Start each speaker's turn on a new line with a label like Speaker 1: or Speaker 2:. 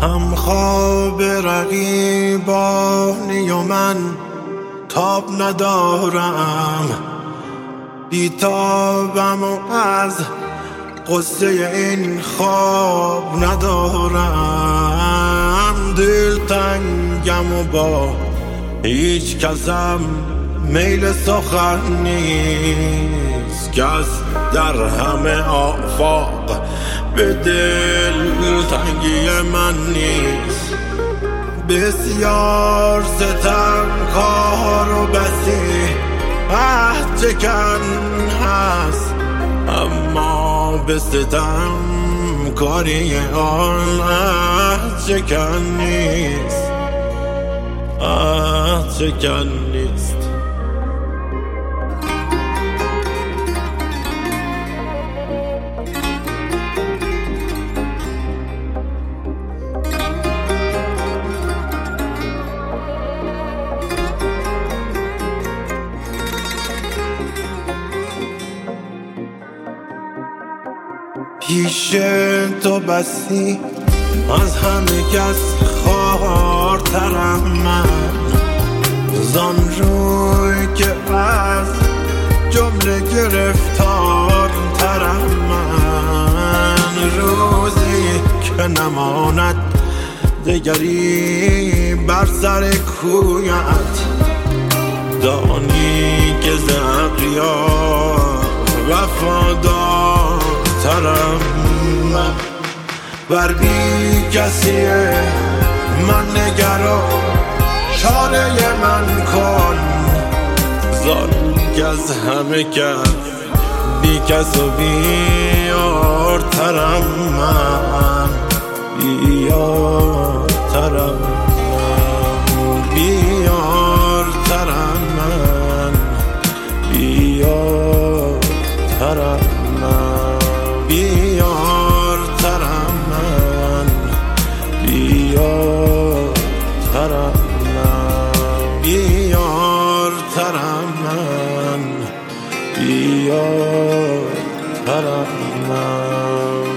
Speaker 1: هم خواب رقیبانی و من تاب ندارم، بیتابم و از قصه این خواب ندارم. دلتنگم و با هیچ کسم میل سخن نیست، کس در همه آفاق به دلتنگی من نیست. بسیار ستمکار و بسی عهد چکن هست، اما به ستم کاری آن عهد چکن نیست، عهد چکن نیست. پیش تو بسی از همه کس خوارترم من، زان روی که از جمله گرفتارترم من. روزی که نماند دگری بر سر کویت، دانی که زقیا وفادار ترم من. بر بی کسیه من نگرا، چاره من کن، زان که از همه کس بی کس و بیار ترم من، بیار ترم من، بیار ترم من، بیار ترم من، بیار ترم من، بیار ترم من، بیار ترم من، بیار ترم من.